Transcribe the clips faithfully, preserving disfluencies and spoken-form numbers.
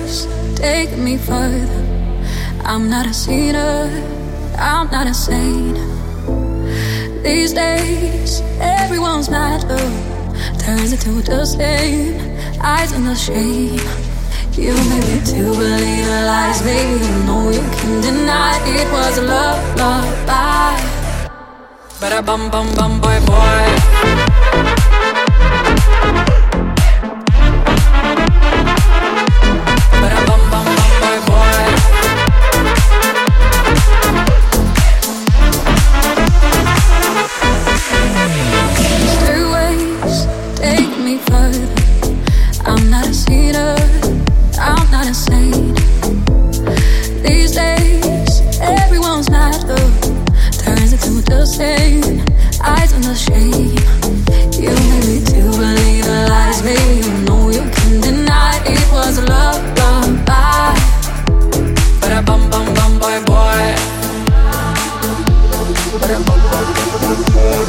ways take me further. I'm not a sinner, I'm not a saint. These days, everyone's mad love turns into the same. Eyes in the shame. You made me to believe the lies, baby. You know you can deny it was a love, love, bye. But a bum, bum, bum, boy, boy. But a bum, bum, bum, boy, boy. Through ways take me further. I'm not a sinner, I'm not a saint. These days, everyone's mad love turns into the same. Eyes on the shame. You made me to believe the lies, baby. You know you can deny it was a love, love, bye. But a bum, bum, bum, boy, boy. But a bum, bum, bum, boy.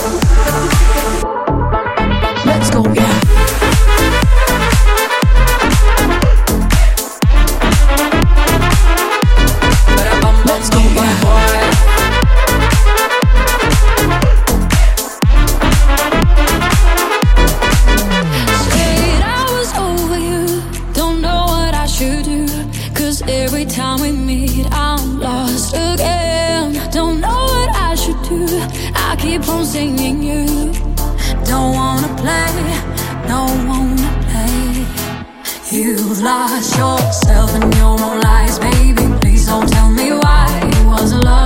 Let's go, yeah. Let's go, yeah, boy. Said I was over you, don't know what I should do. Cause every time we meet, I'm lost again. Don't know what I should do, I keep on singing you. Don't wanna play, don't wanna play. You've lost yourself in your own lies, baby. Please don't tell me why it was a love.